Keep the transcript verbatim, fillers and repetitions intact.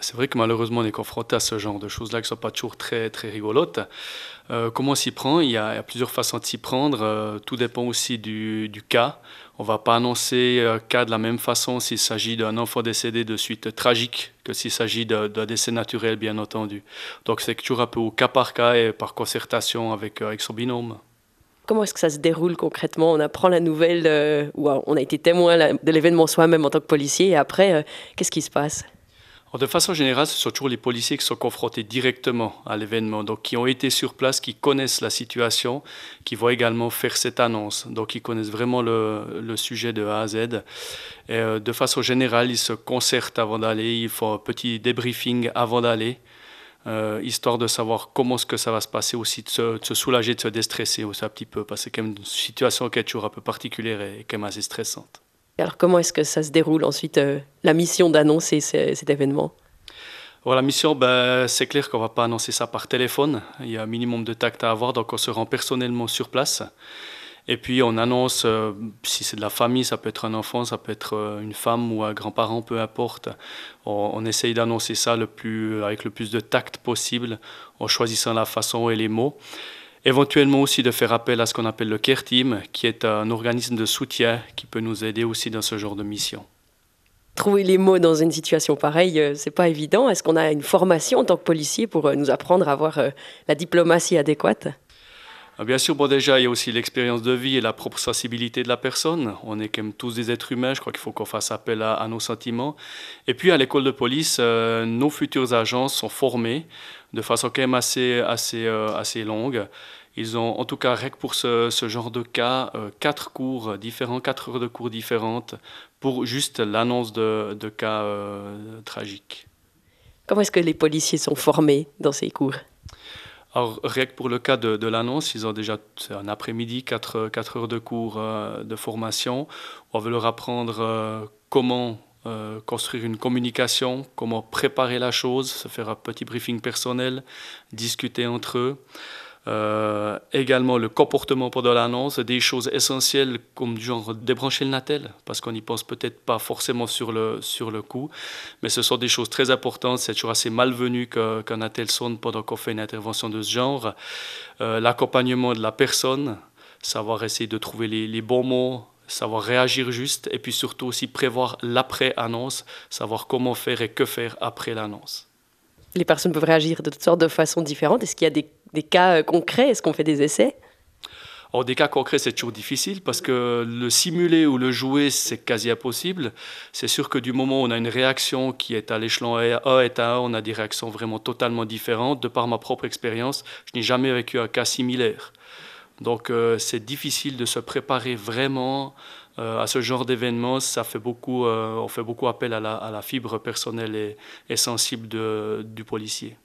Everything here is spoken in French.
C'est vrai que malheureusement, on est confronté à ce genre de choses-là qui ne sont pas toujours très, très rigolotes. Euh, comment on s'y prend? Il y a, il y a plusieurs façons de s'y prendre. Euh, tout dépend aussi du, du cas. On ne va pas annoncer un cas de la même façon s'il s'agit d'un enfant décédé de suite tragique que s'il s'agit de- d'un décès naturel, bien entendu. Donc c'est toujours un peu au cas par cas et par concertation avec, avec son binôme. Comment est-ce que ça se déroule concrètement? On apprend la nouvelle euh, ou euh, on a été témoin la- de l'événement soi-même en tant que policier et après, euh, qu'est-ce qui se passe? Alors, de façon générale, ce sont toujours les policiers qui sont confrontés directement à l'événement, donc qui ont été sur place, qui connaissent la situation, qui vont également faire cette annonce. Donc ils connaissent vraiment le, le sujet de A à Z. Et euh, de façon générale, ils se concertent avant d'aller, ils font un petit débriefing avant d'aller, euh, histoire de savoir comment est-ce que ça va se passer aussi, de se, de se soulager, de se déstresser aussi un petit peu, parce que c'est quand même une situation qui est toujours un peu particulière et quand même assez stressante. Et alors comment est-ce que ça se déroule ensuite, euh, la mission d'annoncer ce- cet événement? Voilà, la mission, ben, c'est clair qu'on va pas annoncer ça par téléphone. Il y a un minimum de tact à avoir, donc on se rend personnellement sur place. Et puis on annonce, euh, si c'est de la famille, ça peut être un enfant, ça peut être euh, une femme ou un grand-parent, peu importe. On, on essaye d'annoncer ça le plus, avec le plus de tact possible, en choisissant la façon et les mots. Éventuellement aussi de faire appel à ce qu'on appelle le Care Team, qui est un organisme de soutien qui peut nous aider aussi dans ce genre de mission. Trouver les mots dans une situation pareille, euh, c'est pas évident. Est-ce qu'on a une formation en tant que policier pour euh, nous apprendre à avoir euh, la diplomatie adéquate? Ah, bien sûr, bon déjà, il y a aussi l'expérience de vie et la propre sensibilité de la personne. On est quand même tous des êtres humains, je crois qu'il faut qu'on fasse appel à, à nos sentiments. Et puis à l'école de police, euh, nos futurs agents sont formés de façon quand même assez, assez, euh, assez longue. Ils ont, en tout cas, rien que pour ce, ce genre de cas, euh, quatre cours différents, quatre heures de cours différentes pour juste l'annonce de, de cas euh, tragiques. Comment est-ce que les policiers sont formés dans ces cours? Alors, rien que pour le cas de, de l'annonce, ils ont déjà c'est un après-midi, quatre quatre heures de cours euh, de formation. On veut leur apprendre euh, comment euh, construire une communication, comment préparer la chose, se faire un petit briefing personnel, discuter entre eux. Euh, également le comportement pendant l'annonce, des choses essentielles comme du genre débrancher le natel, parce qu'on n'y pense peut-être pas forcément sur le, sur le coup, mais ce sont des choses très importantes, c'est toujours assez malvenu que, qu'un natel sonne pendant qu'on fait une intervention de ce genre. Euh, l'accompagnement de la personne, savoir essayer de trouver les, les bons mots, savoir réagir juste, et puis surtout aussi prévoir l'après-annonce, savoir comment faire et que faire après l'annonce. Les personnes peuvent réagir de toutes sortes de façons différentes. Est-ce qu'il y a des, des cas euh, concrets? Est-ce qu'on fait des essais? Or, des cas concrets, c'est toujours difficile parce que le simuler ou le jouer, c'est quasi impossible. C'est sûr que du moment où on a une réaction qui est à l'échelon un est à un, on a des réactions vraiment totalement différentes. De par ma propre expérience, je n'ai jamais vécu un cas similaire. Donc, euh, c'est difficile de se préparer vraiment euh, à ce genre d'événement. Ça fait beaucoup, euh, on fait beaucoup appel à la, à la fibre personnelle et, et sensible de, du policier.